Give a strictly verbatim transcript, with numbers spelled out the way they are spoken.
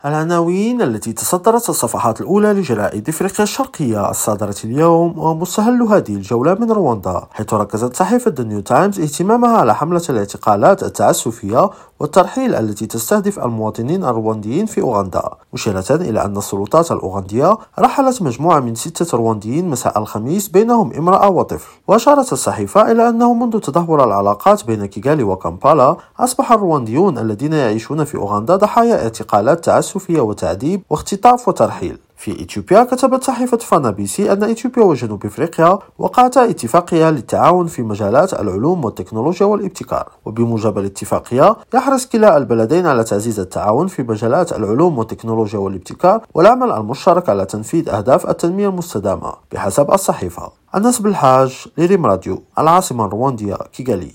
العناوين التي تصدرت الصفحات الأولى لجرائد إفريقيا الشرقية الصادرة اليوم، ومستهل هذه الجولة من رواندا، حيث ركزت صحيفة The New Times اهتمامها على حملة الاعتقالات التعسفية والترحيل التي تستهدف المواطنين الروانديين في أوغندا، مشيرة إلى أن السلطات الأوغندية رحلت مجموعة من ستة روانديين مساء الخميس، بينهم امرأة وطفل. وأشارت الصحيفة إلى أنه منذ تدهور العلاقات بين كيغالي وكامبالا، أصبح الروانديون الذين يعيشون في أوغندا ضحايا اعتقالات تعسفية وتعذيب واختطاف وترحيل. في إثيوبيا، كتبت صحيفة فانا بي سي أن إثيوبيا وجنوب إفريقيا وقعتا اتفاقية للتعاون في مجالات العلوم والتكنولوجيا والابتكار، وبموجب الاتفاقية يحرص كلا البلدين على تعزيز التعاون في مجالات العلوم والتكنولوجيا والابتكار والعمل المشترك على تنفيذ أهداف التنمية المستدامة، بحسب الصحيفة. أنس بالحاج، لريم راديو، العاصمة الرواندية كيغالي.